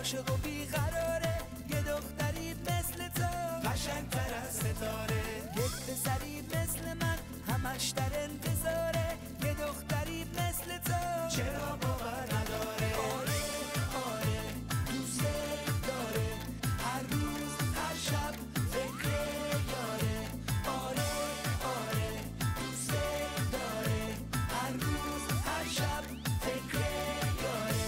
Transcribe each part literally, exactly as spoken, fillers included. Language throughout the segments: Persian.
عاشق و بیقراره، یه دختری مثل تو قشنگ‌تر از ستاره. یک پسری مثل من همش در انتظاره، یه دختری مثل تو چرا باور نداره؟ آره آره دوست داره، هر روز هر شب فکر یاره. آره آره دوست داره، هر روز هر شب فکر یاره.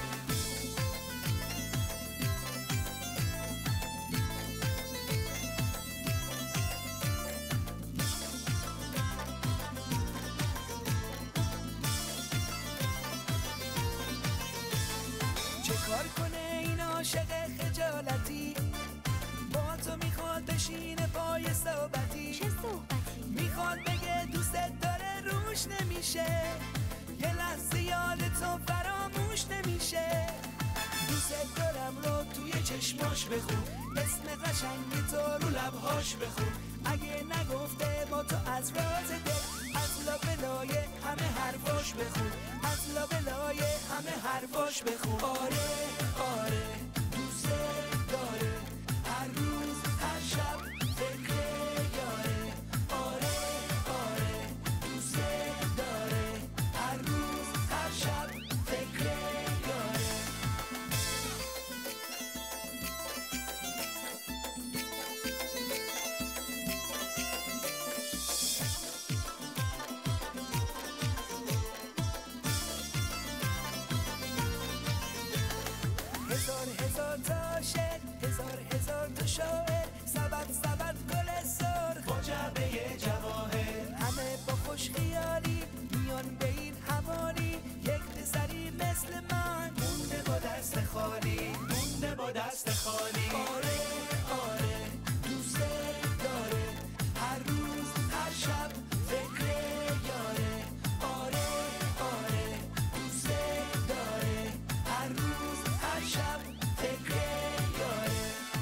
چه کار کنه این عاشق خجالتی، با تو میخواد بشینه پای صحبتی. چه صحبتی؟ میخواد بگه دوستت داره روش نمیشه، یه لحظه یاد تو فراموش نمیشه. دوستت دارم رو توی چشماش بخون، اسم قشنگ تو رو لبهاش بخون. اگه نگفته با تو از راز دل، از لابلای همه حرفاش بخون، از لابلای همه حرفاش بخون. آره آره دوست داره، هر روز هر شب فکر یاره. آره آره دوست داره، هر روز هر شب فکر یاره. هزار هزار تا شعر، هزار هزار تا شاعر، سبد سبد گل سرخ با جعبه جواهر. همه با خوش خیالی میان به این حوالی، یک پسری مثل من مونده با دست خالی، مونده با دست خالی. آره آره دوست داره، هر روز هر شب فکر یاره. آره آره دوست داره، هر روز هر شب فکر یاره.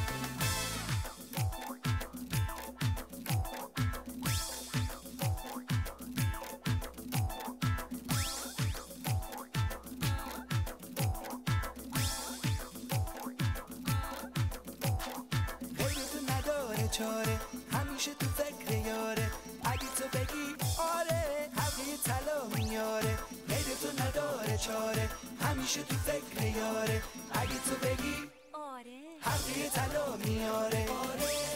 غیر تو نداره چاره، همیشه تو فکر یاره. اگه تو بگی آره حقی طلا میاره. غیر تو نداره چاره، همیشه تو فکر یاره. اگه تو بگی آره حقی طلا میاره. آره